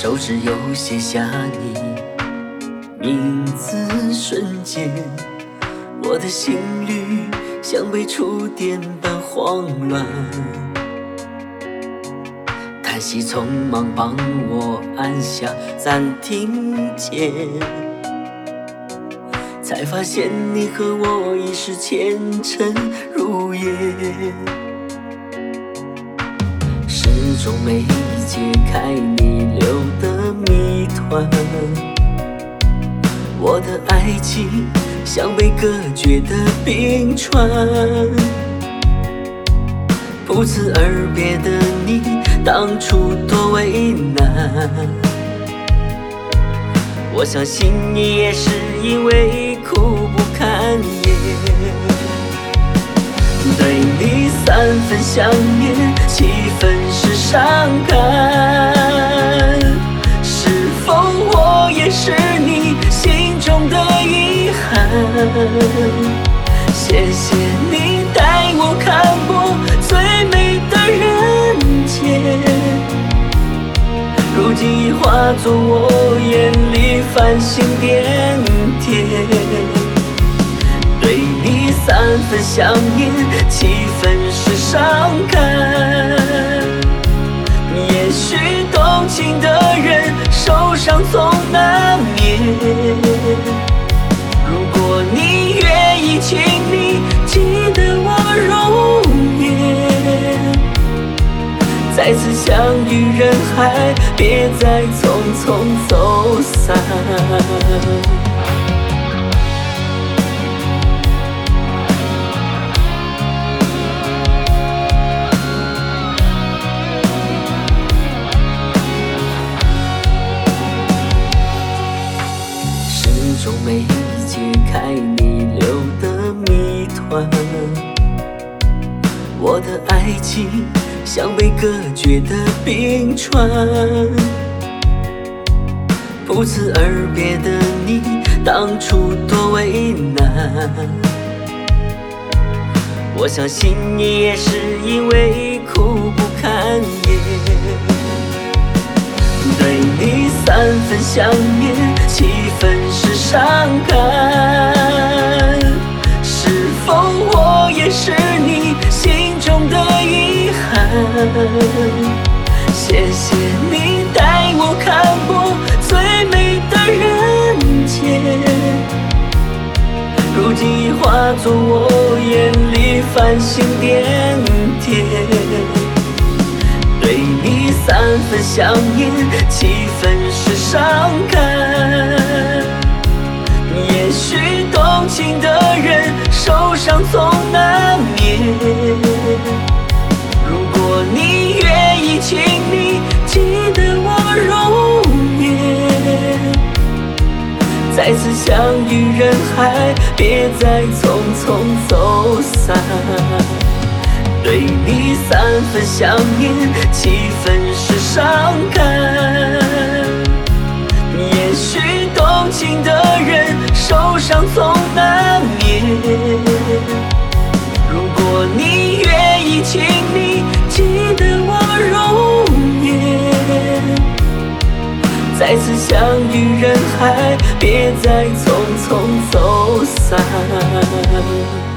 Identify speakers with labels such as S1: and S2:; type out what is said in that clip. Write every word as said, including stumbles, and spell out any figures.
S1: 手指又写下你名字，瞬间我的心率像被触电般慌乱，叹息匆忙帮我按下暂停键，才发现你和我已是前尘如烟，始终没解开你留的谜团。我的爱情像被隔绝的冰川，不辞而别的你当初多为难，我相信你也是因为苦不堪言。对你三分想念，七分是伤感，是否我也是你心中的遗憾？谢谢你带我看过最美的人间，如今已化作我眼里繁星点点。对你三分想念，七分是伤感，也许动情的人受伤总难免。如果你愿意，请你记得我容颜，再次相遇人海，别再匆匆走散。始终没解开你留的谜团，我的爱情像被隔绝的冰川，不辞而别的你当初多为难，我相信你也是因为苦不堪言。对你三分想念，七分是伤感，是否我也是你心中的遗憾？谢谢你带我看过最美的人间，如今已化作我眼里繁星点点。对你三分想念，七分是伤感，也许动情的人受伤总难免。如果你愿意，请你记得我容颜，再次相遇人海，别再匆匆走散。对你三分想念，七分是伤感，也许动情的人受伤总难免。如果你愿意，请你记得我容颜，再次相遇人海，别再匆匆走散。